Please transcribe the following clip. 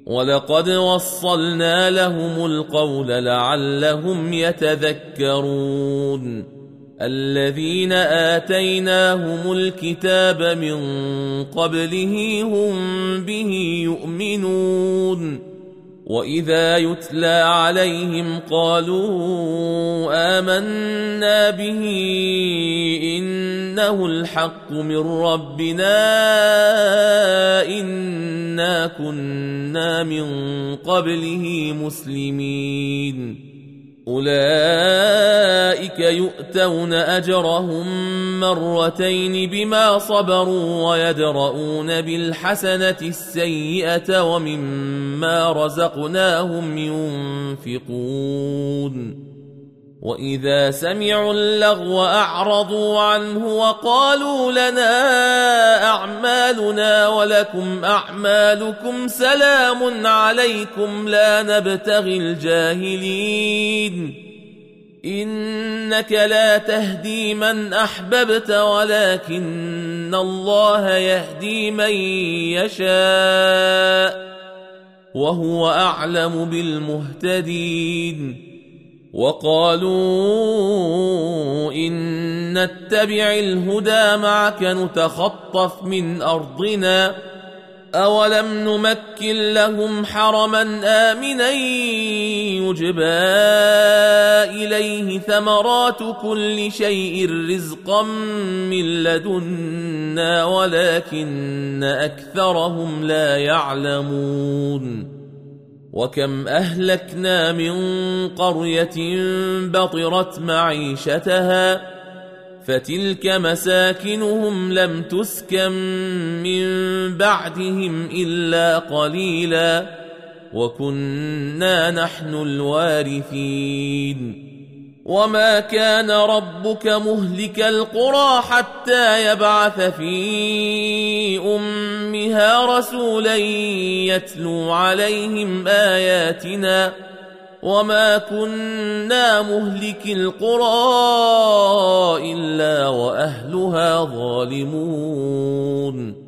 ولقد وصلنا لهم القول لعلهم يتذكرون الذين آتيناهم الكتاب من قبله هم به يؤمنون وإذا يتلى عليهم قالوا آمنا به إنه الحق من ربنا إنا كنا من قبله مسلمين أولئك يؤتون أجرهم مرتين بما صبروا ويدرؤون بالحسنة السيئة ومما رزقناهم ينفقون وإذا سمعوا اللغو أعرضوا عنه وقالوا لنا أعمالنا ولكم أعمالكم سلام عليكم لا نبتغي الجاهلين إنك لا تهدي من أحببت ولكن الله يهدي من يشاء وهو أعلم بالمهتدين وقالوا إن نتبع الهدى معك نتخطف من أرضنا أولم نمكن لهم حرما آمنا يجبى إليه ثمرات كل شيء رزقا من لدنا ولكن أكثرهم لا يعلمون وكم أهلكنا من قرية بطرت معيشتها فتلك مساكنهم لم تسكن من بعدهم إلا قليلا وكنا نحن الوارثين وما كان ربك مهلك القرى حتى يبعث في أمها رسولا يتلو عليهم آياتنا وما كنا مهلك القرى إلا وأهلها ظالمون